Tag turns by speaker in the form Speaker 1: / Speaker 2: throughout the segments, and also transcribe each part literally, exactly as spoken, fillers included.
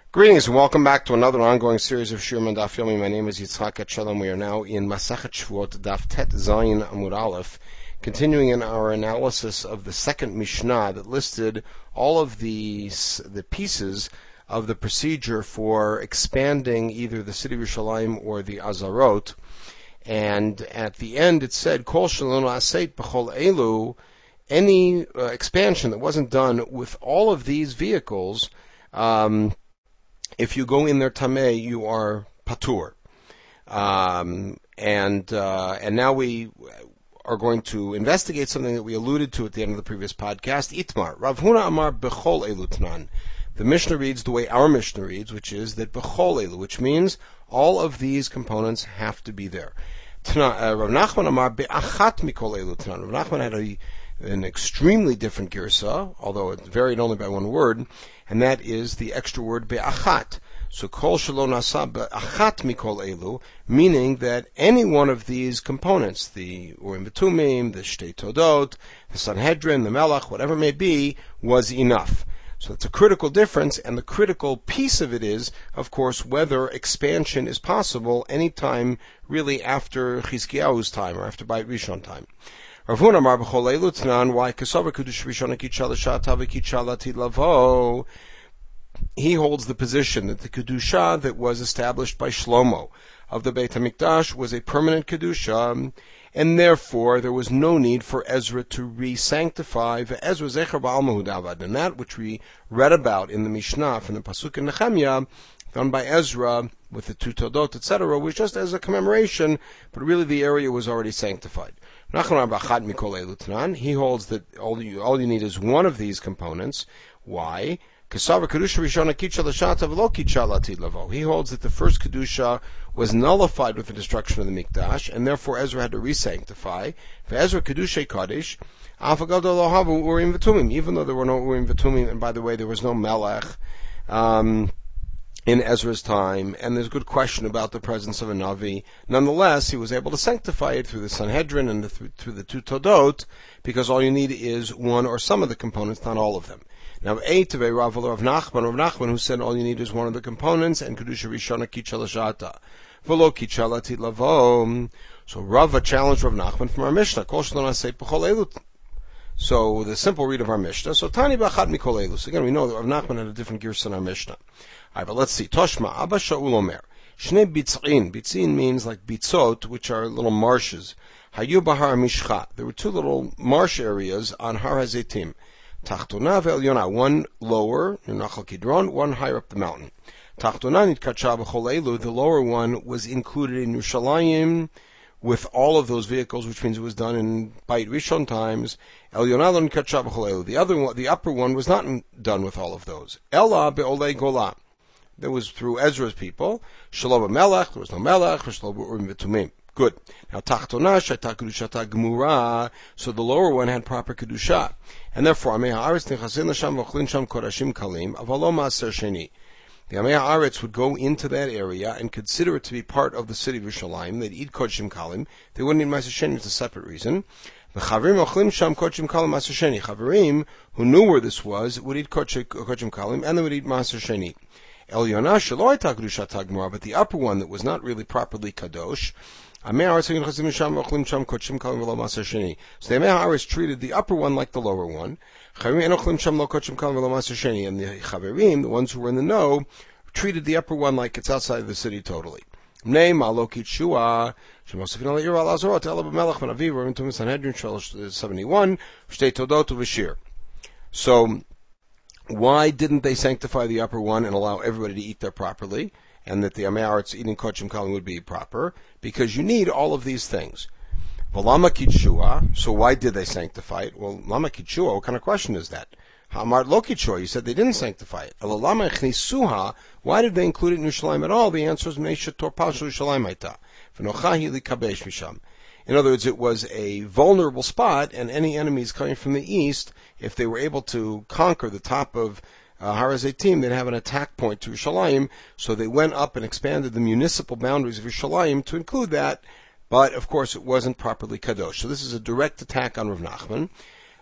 Speaker 1: Greetings and welcome back to another ongoing series of Shiurim and Daf Yomi. My name is Yitzchak Etshalom. We are now in Masachet Shvuot Daf Tet Zayin Amud Aleph, continuing in our analysis of the second Mishnah that listed all of the the pieces of the procedure for expanding either the city of Yerushalayim or the Azarot. And at the end it said, Kol Shalon Aseit B'chol Elu, any uh, expansion that wasn't done with all of these vehicles, um, if you go in there tameh, you are patur. Um, and uh, and now we are going to investigate something that we alluded to at the end of the previous podcast. Itmar Rav Huna Amar Bechol Elu Tnan. The Mishnah reads the way our Mishnah reads, which is that Bechol Elu, which means all of these components have to be there. Tana, uh, Rav Nachman Amar Be'achat Mikol Elu Tnan. Rav Nachman had a an extremely different girsa, although it varied only by one word, and that is the extra word be'achat. So kol shelo nasa be'achat mikol elu, meaning that any one of these components, the Urim V'Tumim, the Shtei Todot, the Sanhedrin, the Melech, whatever it may be, was enough. So it's a critical difference, and the critical piece of it is, of course, whether expansion is possible any time really after Chizkiyahu's time or after Beit Rishon time. Rav Huna Amar B'chol Elu Tnan, why Kesavar Kedush Rishon Kitcha L'Shata V'Kitcha L'Atid Lavo. He holds the position that the Kedusha that was established by Shlomo of the Beit HaMikdash was a permanent Kedusha, and therefore there was no need for Ezra to re-sanctify Ezra Zecher Ba'al Mahudavad, and that which we read about in the Mishnah from the Pasuk in Nehemiah, done by Ezra with the two Todot, et cetera, was just as a commemoration, but really the area was already sanctified. He holds that all you, all you need is one of these components. Why? He holds that the first Kedusha was nullified with the destruction of the Mikdash, and therefore Ezra had to re-sanctify. For Ezra Kedusha Kaddish, even though there were no Urim V'Tumim, and by the way, there was no Melech um, in Ezra's time, and there's good question about the presence of a Navi. Nonetheless, he was able to sanctify it through the Sanhedrin and the, through, through the two Todot, because all you need is one or some of the components, not all of them. Now, A to be Rav Rav Nachman, Rav Nachman, who said all you need is one of the components, and Kedusha Rishona Kitcha L'Shata, V'lo Kitcha L'Atid Lavo. So Rava challenged Rav Nachman from our Mishnah, Kol Shalon Aseit B'chol Elu. So the simple read of our Mishnah. So Tani B'achat Mikol Elu. So again, we know that Rav Nachman had a different gears than our Mishnah. Alright, but let's see. Toshma, Abba Shaul Omer. Shnei Bitz'in. Bitz'in means like bitzot, which are little marshes. Hayu Bahar Mishcha. There were two little marsh areas on Har HaZeitim. Tachtona ve'Elyona. One lower, Nachal Kidron, one higher up the mountain. Tachtona Nitkacha B'chol Elu. The lower one was included in Yerushalayim with all of those vehicles, which means it was done in Beit Rishon times. Elyona lo Nitkacha B'chol Elu. The other one, the upper one, was not done with all of those. Ela be'Olei Gola. That was through Ezra's people. Shalom Melech, there was no Melech, Shalom Urim V'Tumim. Good. Now, Tachtona Shata Kedushata Gemura, so the lower one had proper Kedusha. And therefore, Amei Haaretz Nechasin L'Sham V'Ochlin Sham Kodashim Kalim, Avalo Ma'aser Sheni. The Amei Haaretz would go into that area and consider it to be part of the city of Yerushalayim. They'd eat Kodashim Kalim. They wouldn't eat Ma'aser Sheni, it's a separate reason. The Chavrim Ochlim Sham Kodashim Kalim Ma'aser Sheni. Chavrim, who knew where this was, would eat Kodashim Kalim, and they would eat Ma'aser Sheni. Elyona Shelo Hayta Kedushat Gemura, but the upper one that was not really properly kadosh. So the Amei Haaretz treated the upper one like the lower one. And the Chaverim, the ones who were in the know, treated the upper one like it's outside of the city totally. So, why didn't they sanctify the upper one and allow everybody to eat there properly, and that the Amei Haaretz eating Kodashim Kalim would be proper? Because you need all of these things. Lama Kitshua, so why did they sanctify it? Well, Lama Kitshua, what kind of question is that? Hamar Lo Kitshua, you said they didn't sanctify it. Lama Chnisuha, why did they include it in Yerushalayim at all? The answer is Meisha Torpal Yerushalayim Haita. V'nochahi likabesh misham. In other words, it was a vulnerable spot, and any enemies coming from the east, if they were able to conquer the top of uh, Har HaZeitim, they'd have an attack point to Yerushalayim, so they went up and expanded the municipal boundaries of Yerushalayim to include that, but of course it wasn't properly kadosh. So this is a direct attack on Rav Nachman.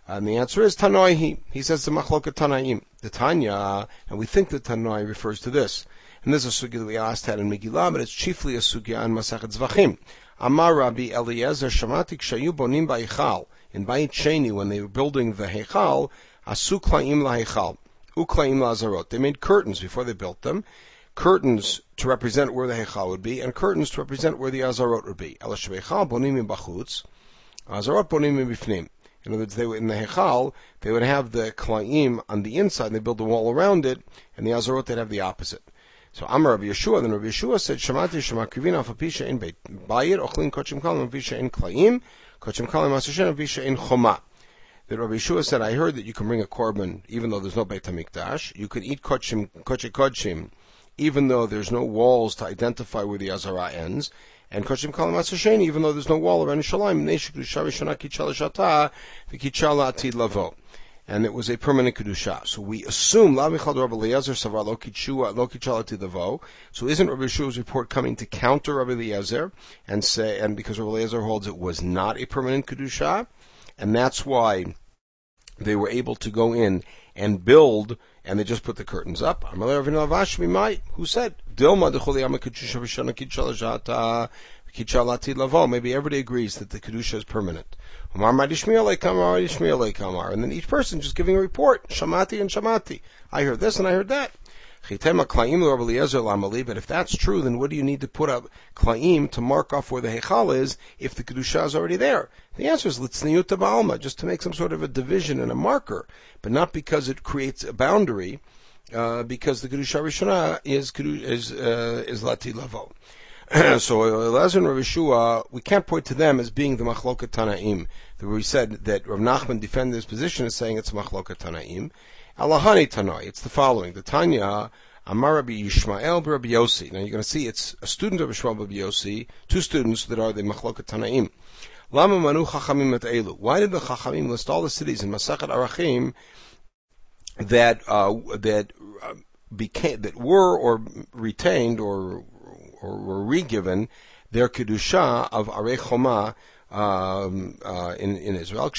Speaker 1: And the answer is Tanoi. He, he says the Machloket Tanaim. The Tanya, and we think that Tanoi refers to this. And this is a sugya that we asked had in Megillah, but it's chiefly a sugya in Masachet Zvachim. Amar Rabbi Eliezer Shamatik Shayu Bonim Ba'Eichal. In Bayit Sheni, when they were building the Heichal, Asu Klaim LaHeichal, Uklaim LaZarot. They made curtains before they built them. Curtains to represent where the Heichal would be, and curtains to represent where the Azarot would be. Ela Sheveichal Bonim Bachutz, Azarot Bonim Bifnim. In other words, they would, in the Heichal, they would have the Klaim on the inside, and they build a wall around it, and the Azarot, they'd have the opposite. So Amar Rabbi Yeshua, then Rabbi Yeshua said, Shamati Shemakrivina Afapisha in Bayit, Ochlin Kochim Kalim Afapisha in Klaim, Kochim Kalim Asashen Afapisha in Choma. That Rabbi Yeshua said, I heard that you can bring a korban even though there's no Beit HaMikdash. You could eat Kochim, Kochim Kochim even though there's no walls to identify where the Azara ends. And Kochim Kalim Asashen, even though there's no wall around Shalim, Neshik Kedusha Rishona Kichala Shata, V'Kichala Atid Lavo. And it was a permanent kedusha. So we assume La Michal Rabbi Eliezer Savar Lo Kichua Lo Kichala Tidavo. So isn't Rabbi Yeshua's report coming to counter Rabbi Eliezer and say, and because Rabbi Eliezer holds it was not a permanent kedusha, and that's why they were able to go in and build, and they just put the curtains up. Who said Dilma Decholiama Kedusha Rishona Kichala Shata Kichala Tidavo? Maybe everybody agrees that the kedusha is permanent. And then each person just giving a report, Shamati and Shamati. I heard this and I heard that. But if that's true, then what do you need to put up Klaim to mark off where the Heichal is if the Kedusha is already there? The answer is Litzniyuta Ba'alma, just to make some sort of a division and a marker, but not because it creates a boundary, uh, because the Kedusha Rishona is, is, uh, is Lati Lavo. So Elazar and Rav Yeshua, we can't point to them as being the Machloket Tanaim. We said that Rav Nachman defended his position as saying it's Machloket Tanaim. Alahani Tanai, it's the following. The Tanya, Amar Rabbi Yishmael Rabbi Yossi. Now you're going to see it's a student of Yishmael Rabbi Yossi, two students that are the Machloket Tanaim. Lama Manu Chachamim et Elu. Why did the Chachamim list all the cities in Masachet Arachim that, uh, that, uh, became, that were or retained or or were re-given their kedusha of Arei Choma um, uh, in, in Israel.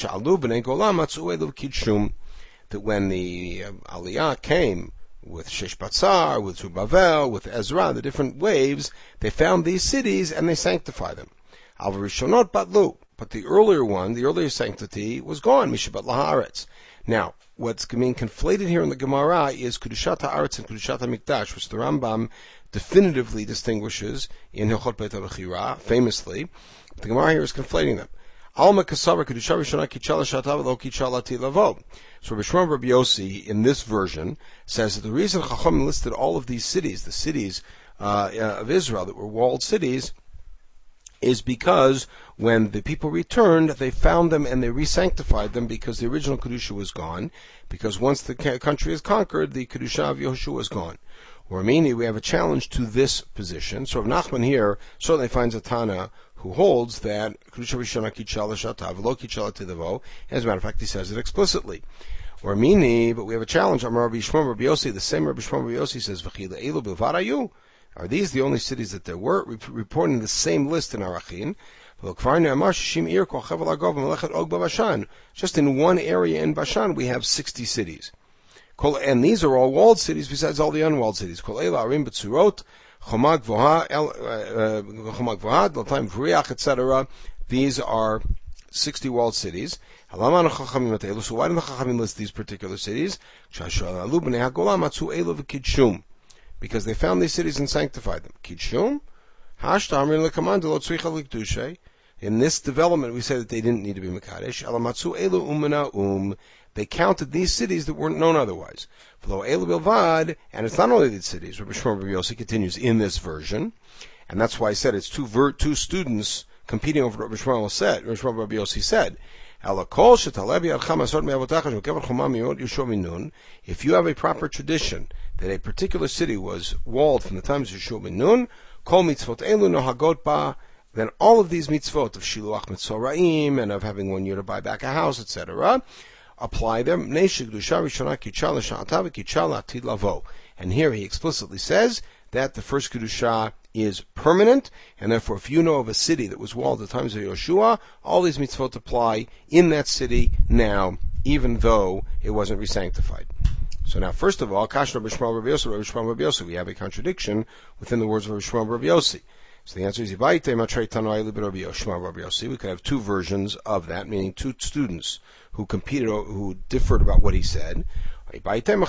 Speaker 1: That when the uh, Aliyah came with Sheshbatzar, with Zerubbabel, with Ezra, the different waves, they found these cities and they sanctified them. Al Rishonot Batlu, but the earlier one, the earlier sanctity, was gone. Mishabat Laharetz. Now, what's being conflated here in the Gemara is Kedushat Haaretz and Kedushat HaMikdash, which the Rambam definitively distinguishes in Hilchot Beit HaBechira, famously. But the Gemara here is conflating them. Alma Kasavar Kedusha Rishona Kichala Shatav Lo Kichala Tilavo. So Rabbi Shmuel Rabbi Yossi, in this version, says that the reason Chacham listed all of these cities, the cities uh, of Israel that were walled cities, is because when the people returned, they found them and they re-sanctified them because the original Kedusha was gone, because once the country is conquered, the Kedusha of Yehoshua was gone. Or meaning we have a challenge to this position. So Rav Nachman here certainly finds a Tana who holds that Kedusha Rishona Kichala Shatav Lo Kichala Tidavo. As a matter of fact, he says it explicitly. Or meaning, but we have a challenge. Amar Rabbi Shmuel Rabbi Yossi, the same Rabbi Shmuel Rabbi Yossi says, V'chila Elu Bilvarayu. Are these the only cities that there were? Reporting the same list in Arachin. Just in one area in Bashan, we have sixty cities. And these are all walled cities besides all the unwalled cities. et cetera. These are sixty walled cities. So why did the Chachamim list these particular cities? Because they found these cities and sanctified them. Kidshum, in this development, we said that they didn't need to be Mekadesh. They counted these cities that weren't known otherwise. And it's not only these cities. Rabbi Shmuel Rabbi Yossi continues in this version, and that's why I said it's two ver- two students competing over what Rabbi Shmuel said. Rabbi Shmuel Rabbi Yossi said, if you have a proper tradition that a particular city was walled from the times of Yeshua ben Nun, kol mitzvot elu nohagot ba, then all of these mitzvot of shiluach mitzoraim and of having one year to buy back a house, et cetera, apply them. And here he explicitly says that the first kedusha is permanent, and therefore if you know of a city that was walled at the times of Yoshua, all these mitzvot apply in that city now even though it wasn't resanctified. So now, first of all, Kash Rabbi Shmuel Rabbi Yossi, Rabbi Shmuel Rabbi Yossi, we have a contradiction within the words of Rabbi Shmuel Rabbi Yossi. So the answer is, we could have two versions of that, meaning two students who competed, who differed about what he said. The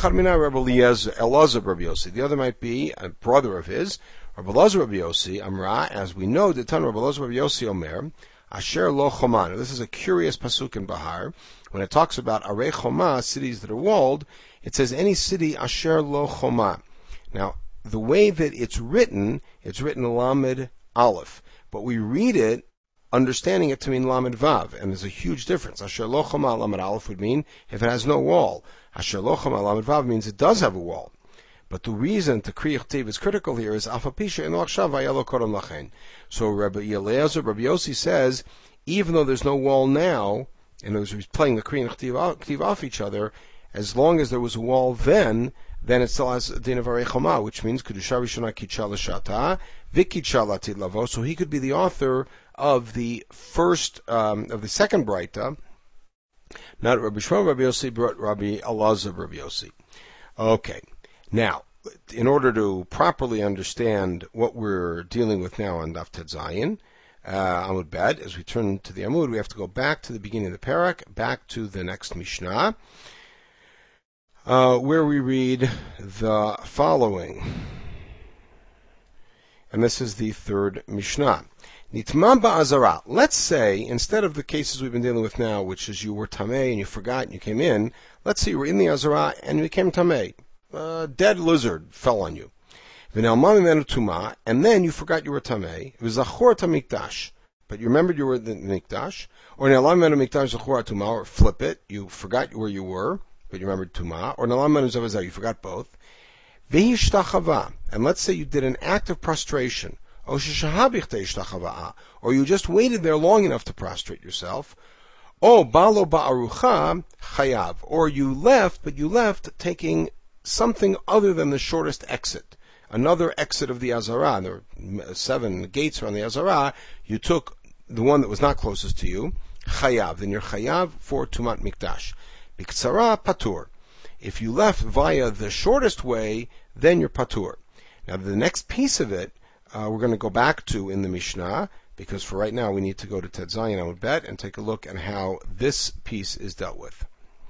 Speaker 1: other might be a brother of his, Rabbi Elazar Rabbi Yossi, Amra, as we know, the Tan Rabbi Elazar Rabbi Yossi Omer, Asher lo choman. This is a curious pasuk in Bahar. When it talks about Arei Choma, cities that are walled, it says any city Asher lo choma. Now, the way that it's written, it's written Lamed Aleph, but we read it understanding it to mean Lamed Vav, and there's a huge difference. Asher lo choma Lamed Aleph would mean if it has no wall. Asher lo choma Lamed Vav means it does have a wall. But the reason the Kriyach Tiv is critical here is Afapisha in Lakshav Vayalo Koram Lachen. So Rabbi Eliezer, Rabbi Yossi says, even though there's no wall now, and it was playing the Kriyach Tiv off each other, as long as there was a wall then, then it still has Din of Arei Choma, which means Kedusha Rishona Kitcha L'Shata, Vikitcha Latid Lavo, so he could be the author of the first, um, of the second Braita, not Rabbi Shmuel Rabbi Yossi, but Rabbi Elazar Rabbi Yossi. Okay. Now, in order to properly understand what we're dealing with now on Daf Tet Zayin, uh, Amud Bet, as we turn to the Amud, we have to go back to the beginning of the parak, back to the next Mishnah, uh, where we read the following. And this is the third Mishnah. Nitma ba'azara. Let's say, instead of the cases we've been dealing with now, which is you were Tameh and you forgot and you came in, let's say you were in the Azara and you became Tameh. A dead lizard fell on you. And then you forgot you were Tameh. It was Zachor Tamikdash. But you remembered you were the Mikdash. Or or flip it. You forgot where you were, but you remembered Tumah. Or you forgot both. And let's say you did an act of prostration. Or you just waited there long enough to prostrate yourself. Oh, balo ba'arucha chayav. Or you left, but you left taking something other than the shortest exit. Another exit of the Azara. There were seven gates around the Azara. You took the one that was not closest to you. Chayav. Then you're chayav for Tumat Mikdash. Biktsara patur. If you left via the shortest way, then you're patur. Now the next piece of it, uh, we're going to go back to in the Mishnah, because for right now we need to go to Tet Zayin Amud Bet and take a look at how this piece is dealt with.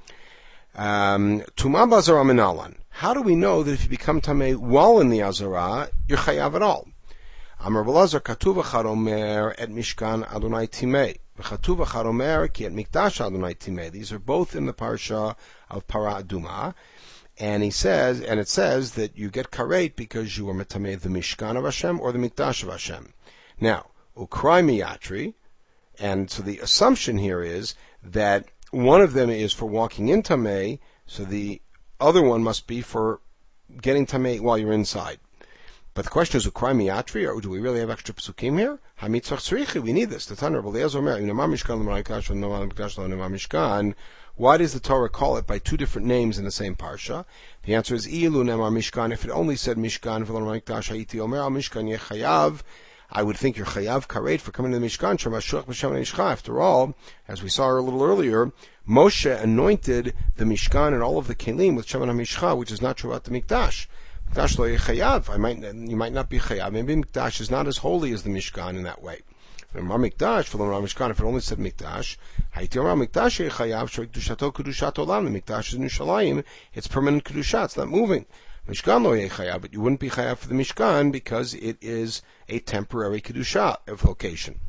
Speaker 1: Um, Tumah b'Azara minalan. How do we know that if you become Tameh while in the Azara, you're chayav at all? Amar Belazar katuv echad omer et Mishkan Adonai Timei. V'chatuv echad omer ki et Mikdash Adonai Timei. These are both in the parsha of Para Aduma. And he says, and it says that you get karet because you are metameh the Mishkan of Hashem or the Mikdash of Hashem. Now, ukrai miyatri, and so the assumption here is that one of them is for walking in Tameh, so the other one must be for getting Tameh while you're inside. But the question is, ukrai miyatri, or do we really have extra psukim here? Hamitzvach tzrichi, we need this. The Tanur B'Eliezer Omer, Yinamar Mishkan l'Malakash v'Namar Mikdash l'Namar Mishkan. Why does the Torah call it by two different names in the same parsha? The answer is, Ilu Nemar Mishkan. If it only said Mishkan v'Namar Mikdash ha'iti Omer al Mishkan yechayav, I would think you're chayav karet for coming to the Mishkan. Shemashulach b'Shem Nishcha. After all, as we saw a little earlier, Moshe anointed the Mishkan and all of the kelim with Shemen HaMishcha, which is not true about the Mikdash. Mikdash lo yechayav. I might, you might not be chayav. Maybe Mikdash is not as holy as the Mishkan in that way. Mikdash for the Mishkan. If it only said Mikdash, Haiti Omar Mikdash yechayav shel kedushato kedushat olam. The Mikdash is in Yerushalayim. It's permanent kedusha. It's not moving. Mishkan lo yechayav, but you wouldn't be chayav for the Mishkan because it is a temporary kedusha of location.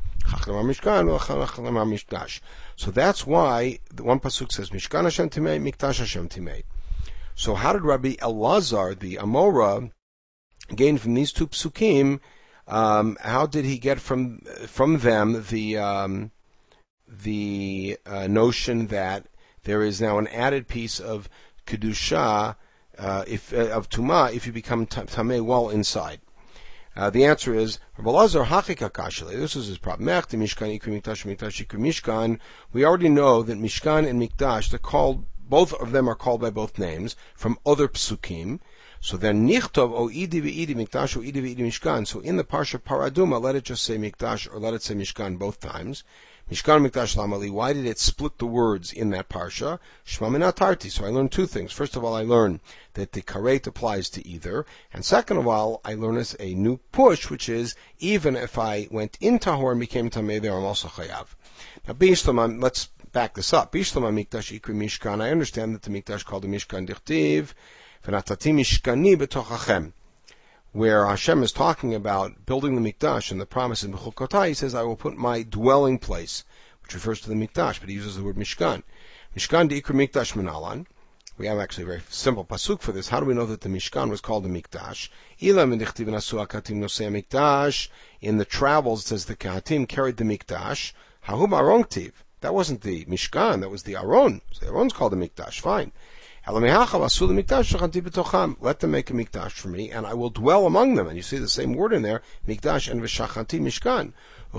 Speaker 1: So that's why the one pasuk says Mishkan Hashem Timei, Mikdash Hashem Timei. So how did Rabbi Elazar, the Amora, gain from these two psukim? Um, how did he get from from them the um, the uh, notion that there is now an added piece of kedusha? Uh, if uh, of Tumah, if you become Tameh while inside. Uh, the answer is, this is his problem. We already know that Mishkan and Mikdash, they're called, both of them are called by both names, from other psukim. So then, Nichtov o idi v'idi Mikdash o idi v'idi Mishkan. So in the Parsha Paraduma, let it just say Mikdash or let it say Mishkan both times. Mishkan Mikdash Lamali, why did it split the words in that parsha? Shema Minatarti. So I learned two things. First of all, I learned that the karet applies to either. And second of all, I learned a new push, which is, even if I went in Tahor and became Tameh there, I'm also Chayav. Now, Bishlam, let's back this up. Bishlam Mikdash Ikri Mishkan. I understand that the Mikdash called the Mishkan Dichtiv, V'natati Mishkani B'tochachem. Where Hashem is talking about building the Mikdash and the promise in B'chukotai, he says, I will put my dwelling place, which refers to the Mikdash, but he uses the word Mishkan. Mishkan Di'ikr Mikdash Minalan. We have actually a very simple pasuk for this. How do we know that the Mishkan was called the Mikdash? In the travels, it says the Kahatim carried the Mikdash. Hahum Aron Ktiv. That wasn't the Mishkan, that was the Aron. So the Aron's called the Mikdash, fine. Let them make a mikdash for me, and I will dwell among them. And you see the same word in there, mikdash and v'shachanti mishkan.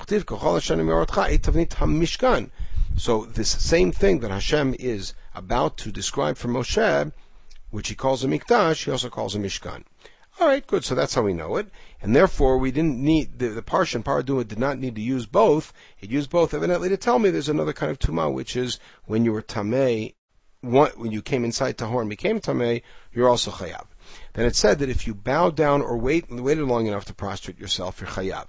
Speaker 1: So this same thing that Hashem is about to describe for Moshe, which he calls a mikdash, he also calls a mishkan. All right, good. So that's how we know it, and therefore we didn't need the, the parsha and paraduma did not need to use both. It used both evidently to tell me there's another kind of tumah, which is when you were tamei. When you came inside Tahor and became Tameh, you're also Chayav. Then it said that if you bow down or wait, waited long enough to prostrate yourself, you're Chayav.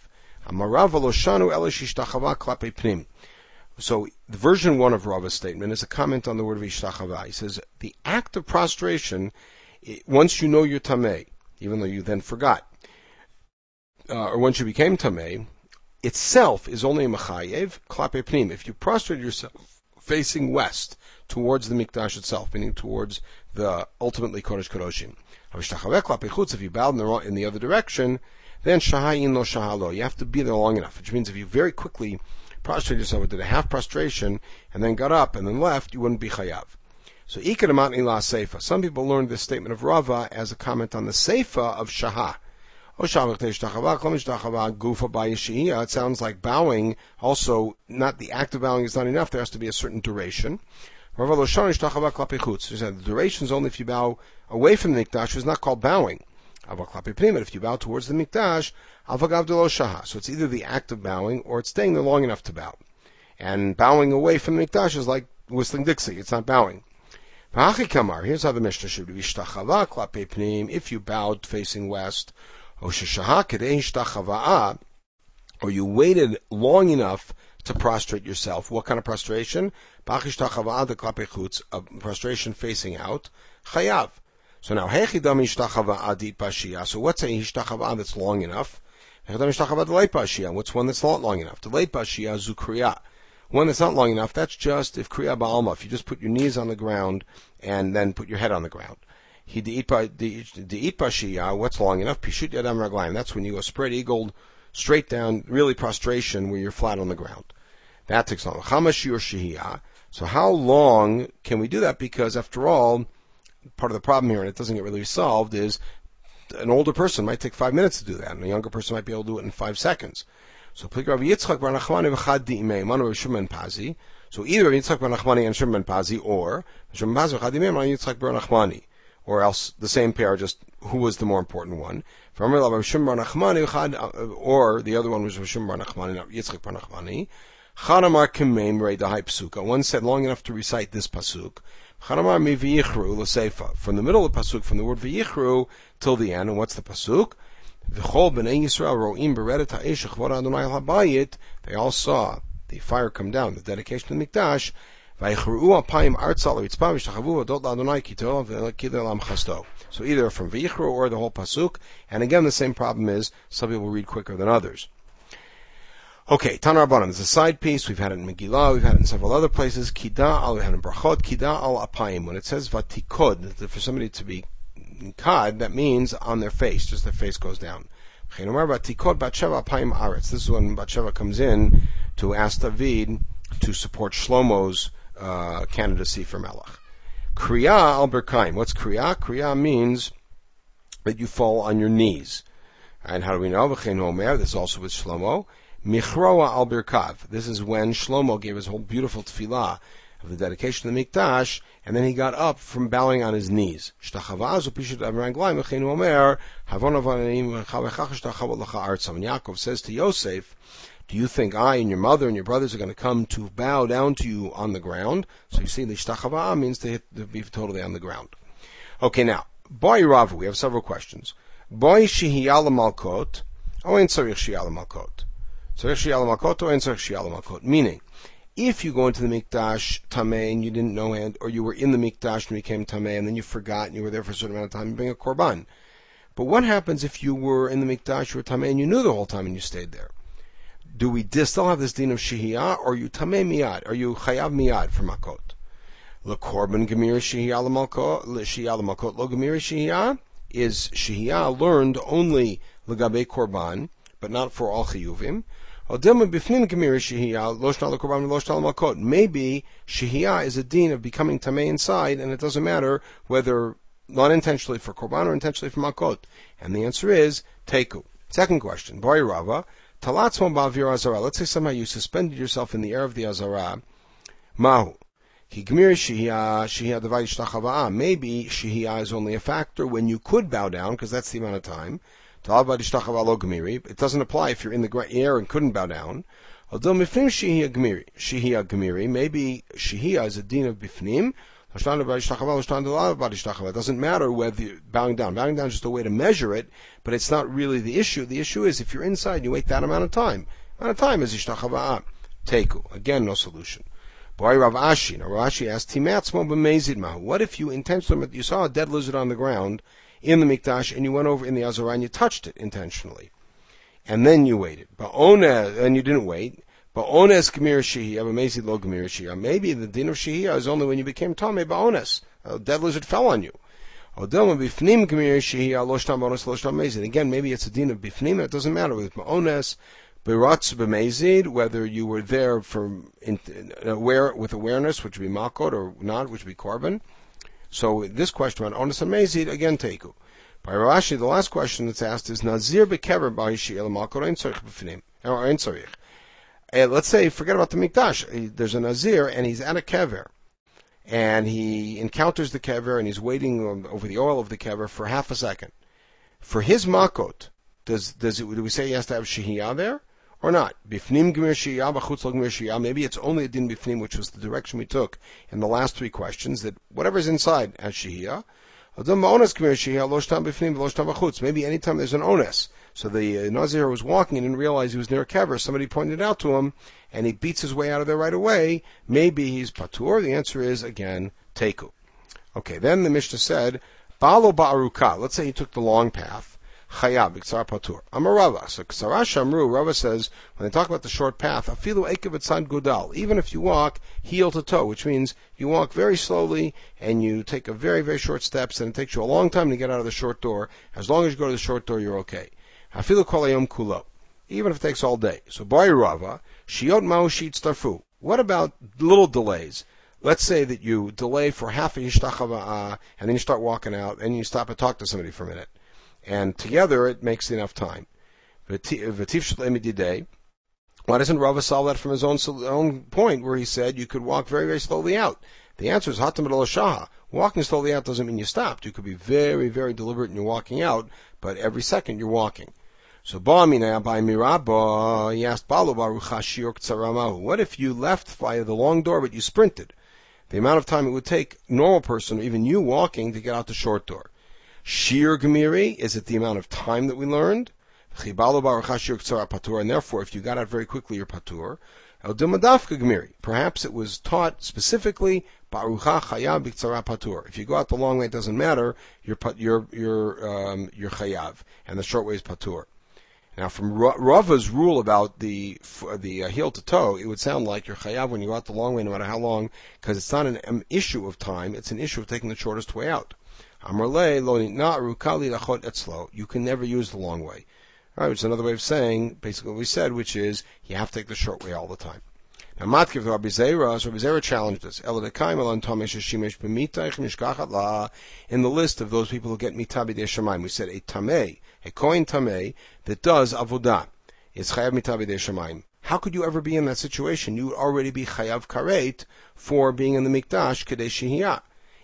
Speaker 1: So the version one of Rava's statement is a comment on the word of Ishtachava. He says, the act of prostration, once you know you're Tameh, even though you then forgot, uh, or once you became Tameh, itself is only a Mechayev, Klape Pnim. If you prostrate yourself facing west, towards the Mikdash itself, meaning towards the ultimately Kodesh Kodoshim. If you bowed in the, in the other direction, then shahayin lo shahalo. You have to be there long enough, which means if you very quickly prostrated yourself, did a half prostration, and then got up and then left, you wouldn't be chayav. So ikadamat ila seifa. Some people learned this statement of Rava as a comment on the seifa of shahah. It sounds like bowing. Also, not the act of bowing is not enough. There has to be a certain duration. The duration is only if you bow away from the Mikdash, it's not called bowing. But if you bow towards the Mikdash, so it's either the act of bowing or it's staying there long enough to bow. And bowing away from the Mikdash is like whistling Dixie, it's not bowing. Here's how the Mishnah should be. If you bowed facing west, or you waited long enough to prostrate yourself. What kind of prostration? A prostration facing out. Chayav. So now, so what's a hishtachava that's long enough? What's one that's not long enough? The late bashia zukriya. One that's not long enough, that's just if kriya ba'alma, if you just put your knees on the ground and then put your head on the ground. He the itpashia, what's long enough? Pishut yadam raglayim. That's when you go spread eagled, straight down, really prostration where you're flat on the ground. That takes long. Chamashi or shihiyah. So how long can we do that? Because after all, part of the problem here, and it doesn't get really solved, is an older person might take five minutes to do that, and a younger person might be able to do it in five seconds. So so either Rav Yitzchak Bar Nachmani and Shimon ben Pazi, or Shimon ben Pazi Rav Yitzchak Bar Nachmani, or else the same pair, just who was the more important one? Or the other one was Shimon Bar Nachmani, not Yitzchak Bar Nachmani. One said long enough to recite this pasuk. From the middle of the pasuk, from the word v'yichru till the end, and what's the pasuk? They all saw the fire come down, the dedication of the Mikdash. So either from v'yichru or the whole pasuk. And again, the same problem is some people read quicker than others. Okay, Tanar Rabbanan, there's a side piece, we've had it in Megillah, we've had it in several other places, Kida al, we've had it in Brachot, Kida al apayim. When it says vatikod, for somebody to be kad, that means on their face, just their face goes down. This is when Batsheva comes in to ask David to support Shlomo's uh, candidacy for Melech. Kriya al berkaim. What's Kriya? Kriya means that you fall on your knees. And how do we know? This is also with Shlomo. Michroa al birkav. This is when Shlomo gave his whole beautiful tefillah of the dedication of the Mikdash, and then he got up from bowing on his knees. And Yaakov says to Yosef, do you think I and your mother and your brothers are going to come to bow down to you on the ground? So you see, the Shtachava means to, hit, to be totally on the ground. Okay, now, Boy Rav, we have several questions. Boy Shihiyal Malkot, O En Tzarich Shihiyal Malkot. Tzarich Shihiyal Malkot, O En Tzarich Shihiyal Malkot. Meaning, if you go into the Mikdash Tameh and you didn't know it, or you were in the Mikdash and you became Tameh and then you forgot and you were there for a certain amount of time, you bring a Korban. But what happens if you were in the Mikdash, you were Tameh and you knew the whole time and you stayed there? Do we still have this din of Shihiyah, or are you Tameh Miyad? Are you Chayav Miyad for Makot? Le Korban Gemir Shihiyah L'Malkot, Le Shihiyah L'Malkot, Lo Gemir Shihiyah? Is Shihiyah learned only L'Gabei Korban, but not for all Chiyuvim? Maybe Shihiyah is a din of becoming Tameh inside, and it doesn't matter whether not intentionally for Korban or intentionally for Makot. And the answer is Teiku. Second question, Boy Rava, Talatzmo Ba'avir Azara. Let's say somehow you suspended yourself in the air of the Azara. Mahu. Maybe Shihiyah is only a factor when you could bow down, because that's the amount of time. It doesn't apply if you're in the air and couldn't bow down. Maybe Shihiyah is a din of Bifnim. It doesn't matter whether you're bowing down. Bowing down is just a way to measure it, but it's not really the issue. The issue is if you're inside, you wait that amount of time. Amount of time is Ishtachava. Teiku. Again, no solution. Boy Rav Ashi. Now Rav Ashi asked, what if you intentionally, you saw a dead lizard on the ground in the Mikdash and you went over in the Azara and you touched it intentionally? And then you waited. And you didn't wait. Maybe the din of Shihiyah is only when you became Tameh ba'ones. A dead lizard fell on you. Again, maybe it's a din of Bifnim. It doesn't matter with ba'ones. Whether you were there for in, aware with awareness, which would be Makot, or not, which would be Korban. So this question on Ones and Mezid, again Teiku. By Rashi, the last question that's asked is Nazir bekever by Shiel Makot ein tzarich b'fnim or ein tzarich. Let's say, forget about the Mikdash. There's a Nazir and he's at a kever, and he encounters the kever and he's waiting over the oil of the kever for half a second. For his Makot, does does it, do we say he has to have Shihiyah there? Or not? Bifnim Gemir Shihiyah, B'chutz Lo Gemir Shihiyah. Maybe it's only a din Bifnim, which was the direction we took in the last three questions, that whatever's inside has Shihiyah. Maybe anytime there's an ones. So the uh, Nazir was walking and didn't realize he was near a kever. Somebody pointed it out to him, and he beats his way out of there right away. Maybe he's patur. The answer is, again, Teiku. Okay, then the Mishnah said, Balo Ba'aruka. Let's say he took the long path. Chayab, B'Ksar Patur. Amar Rava. So Ksara Shamru, Rava says, when they talk about the short path, Afilu Ekev Etzad Godal. Even if you walk heel to toe, which means you walk very slowly and you take a very, very short steps, and it takes you a long time to get out of the short door. As long as you go to the short door, you're okay. Afilu Kol Hayom Kulo. Even if it takes all day. So Boy Rava, Shiot Mao Shit Starfu. What about little delays? Let's say that you delay for half a Yishtachava, and then you start walking out, and you stop and talk to somebody for a minute. And together it makes enough time. Why doesn't Rava solve that from his own own point, where he said you could walk very, very slowly out? The answer is Hatam Adol Shaha. Walking slowly out doesn't mean you stopped. You could be very, very deliberate in your walking out, but every second you're walking. So Ba'amina by Mirabba, he asked Balu Baruch Hashir Ktsaramahu. What if you left via the long door, but you sprinted? The amount of time it would take a normal person, or even you walking, to get out the short door. Shir Gemiri, is it the amount of time that we learned? And therefore, if you got out very quickly, you're patur. Perhaps it was taught specifically, if you go out the long way, it doesn't matter, you're you're you're um, you're chayav, and the short way is patur. Now, from Rava's rule about the the uh, heel to toe, it would sound like you're chayav when you go out the long way, no matter how long, because it's not an um, issue of time; it's an issue of taking the shortest way out. You can never use the long way. All right, which is another way of saying basically what we said, which is you have to take the short way all the time. Now, Matkiv Rabbi Zera, so Rabbi Zera challenged us. In the list of those people who get mitah b'dei shamayim, we said a tamei, a kohen tamei that does avodah is chayav mitah b'dei shamayim. how could you ever be in that situation? You would already be chayav karet for being in the mikdash kadei shehiyah.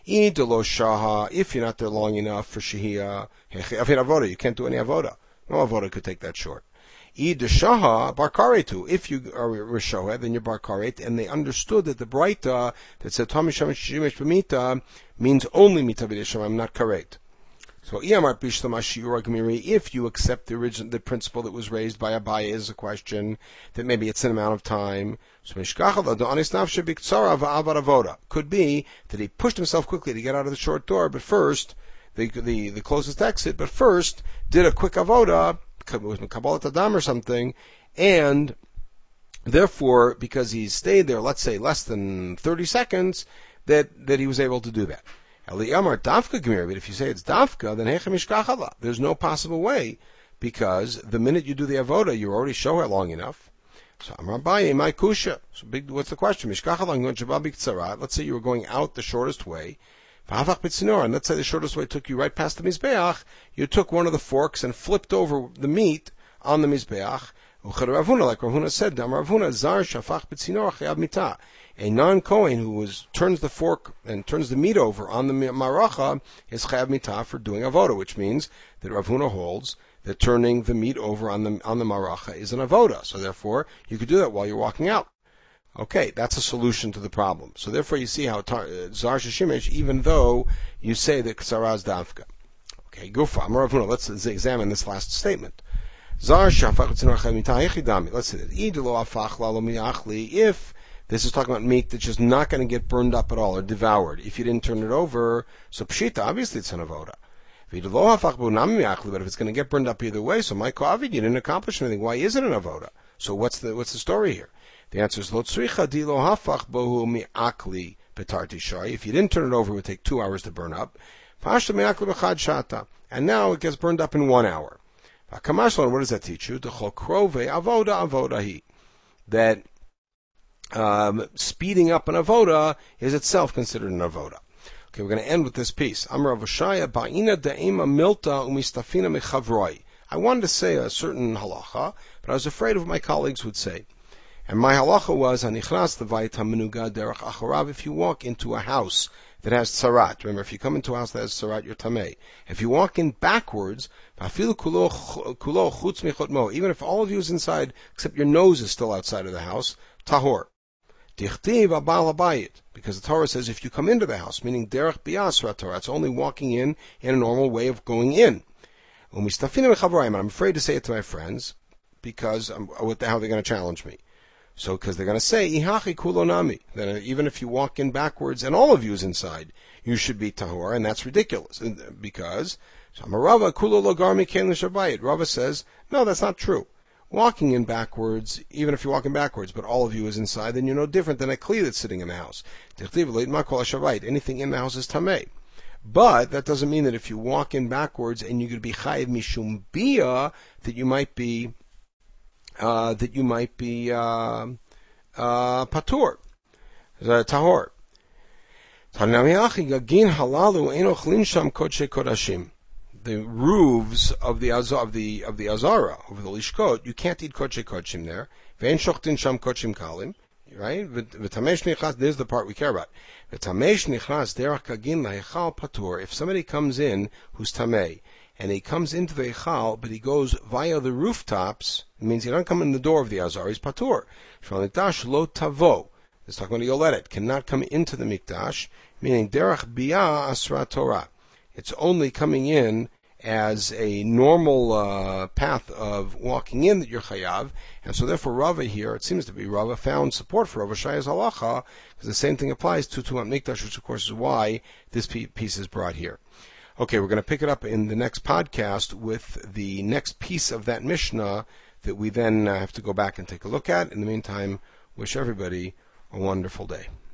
Speaker 1: If you're not there long enough for shehiyah, you can't do any avoda. No avoda could take that short. Shaha bar karetu. If you are rishoha, then you're bar karet, and they understood that the braita that said Tami Shemesh Shemesh B'mita means only mita b'deshamim, not karet. So if you accept the original, the principle that was raised by Abaye as a question, that maybe it's an amount of time. So could be that he pushed himself quickly to get out of the short door, but first, the the, the closest exit, but first did a quick avoda, with Kabbalat Adam or something, and therefore, because he stayed there, let's say less than thirty seconds, that, that he was able to do that. But if you say it's dafka, then hechem mishkachala. There's no possible way, because the minute you do the avoda, you already show it long enough. So Amar Abaye, my kusha. So big, what's the question? Mishkachala. Let's say you were going out the shortest way. And let's say the shortest way took you right past the mizbeach. You took one of the forks and flipped over the meat on the mizbeach. Like Ravuna said, Ravuna zar shafach b'tzinor chayav mita. A non-Kohen who was turns the fork and turns the meat over on the maracha is chayav mita for doing avoda, which means that Ravuna holds that turning the meat over on the on the maracha is an avoda. So therefore, you could do that while you're walking out. Okay, that's a solution to the problem. So therefore, you see how tar, uh, zar sheshimesh, even though you say that ksara is dafka. Okay, gufa Ravuna. Let's examine this last statement. Zar shafach b'tzinor chayav mita hechidami. Let's say that idlo afach lalo miachli. If this is talking about meat that's just not going to get burned up at all or devoured. If you didn't turn it over, so pshita, obviously it's an avoda. But if it's going to get burned up either way, so my koavid, you didn't accomplish anything. Why is it an avoda? So what's the what's the story here? The answer is lo tzricha di lo hafach bohu mi'akli betarti shari. If you didn't turn it over, it would take two hours to burn up. Pashta mi'akli b'chad shata, and now it gets burned up in one hour. What does that teach you? D'chol krove avoda avoda hi. That Um, speeding up an avoda is itself considered an avoda. Okay, we're going to end with this piece. Amar Avashaya ba'ina da'ema milta umistafina mechavroi. I wanted to say a certain halacha, but I was afraid of what my colleagues would say. And my halacha was anichnas levayit hamenuga derech acharav. If you walk into a house that has tzarat, remember, if you come into a house that has tzarat, you're tamei. If you walk in backwards, afilu kulo kulo chutz mechotmo, even if all of you is inside, except your nose is still outside of the house, tahor. Because the Torah says if you come into the house, meaning derech biasra Torah, it's only walking in in a normal way of going in. I'm afraid to say it to my friends because I'm, what the hell are they going to challenge me? So because they're going to say ihachi kulonami, that even if you walk in backwards and all of you is inside, you should be tahor, and that's ridiculous because Rava Rava says no, that's not true. Walking in backwards, even if you're walking backwards, but all of you is inside, then you're no different than a kli that's sitting in the house. Anything in the house is tamei. But that doesn't mean that if you walk in backwards and you're going to be chayiv mishum bia, that you might be, uh, that you might be, uh, uh, patur, tahor. The roofs of the azar, of the of the azara of the lishkot, you can't eat kodesh kodshim there. Ve'en shochtin sham kodshim kalim, right? V'tamesh nichnas. This is the part we care about. V'tamesh nichnas derech kagin la'echal patur. If somebody comes in who's tamei and he comes into the echal, but he goes via the rooftops, it means he doesn't come in the door of the azar. He's patur. Shvalitash lo tavo. It's talking about a yoledet cannot come into the mikdash, meaning derech bia asra Torah. It's only coming in as a normal uh, path of walking in that you're chayav, and so therefore Rava here, it seems to be Rava found support for Rava Shaya's halacha, because the same thing applies to Tumat Mikdash, which of course is why this piece is brought here. Okay, we're going to pick it up in the next podcast with the next piece of that Mishnah that we then uh, have to go back and take a look at. In the meantime, wish everybody a wonderful day.